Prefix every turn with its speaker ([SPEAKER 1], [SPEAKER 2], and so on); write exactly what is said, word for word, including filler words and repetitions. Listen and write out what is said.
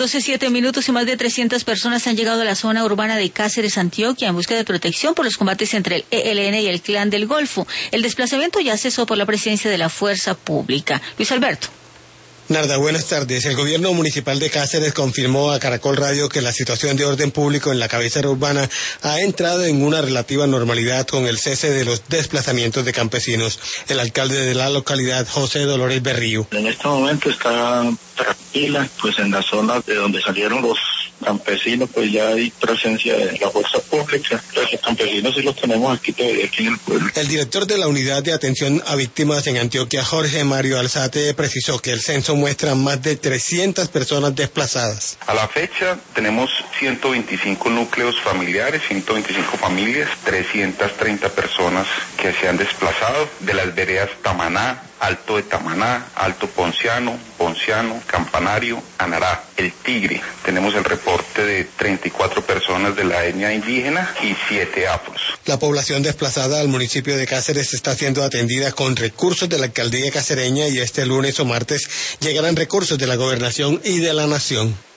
[SPEAKER 1] doce, siete minutos y más de trescientas personas han llegado a la zona urbana de Cáceres, Antioquia, en busca de protección por los combates entre el E L N y el Clan del Golfo. El desplazamiento ya cesó por la presencia de la fuerza pública. Luis Alberto.
[SPEAKER 2] Narda, buenas tardes. El gobierno municipal de Cáceres confirmó a Caracol Radio que la situación de orden público en la cabecera urbana ha entrado en una relativa normalidad con el cese de los desplazamientos de campesinos. El alcalde de la localidad, José Dolores Berrío.
[SPEAKER 3] En este momento está tranquila, pues en la zona de donde salieron los campesinos, pues ya hay presencia de la fuerza pública. Los campesinos sí los tenemos aquí todavía, aquí en el pueblo.
[SPEAKER 2] El director de la Unidad de Atención a Víctimas en Antioquia, Jorge Mario Alzate, precisó que el censo muestra más de trescientas personas desplazadas.
[SPEAKER 4] A la fecha tenemos ciento veinticinco núcleos familiares, ciento veinticinco familias, trescientas treinta personas que se han desplazado de las veredas Tamaná, Alto de Tamaná, Alto Ponciano, Ponciano, Campanario, Anará, El Tigre. Tenemos el reporte de treinta y cuatro personas de la etnia indígena y siete afros.
[SPEAKER 2] La población desplazada al municipio de Cáceres está siendo atendida con recursos de la alcaldía cacereña y este lunes o martes llegarán recursos de la gobernación y de la nación.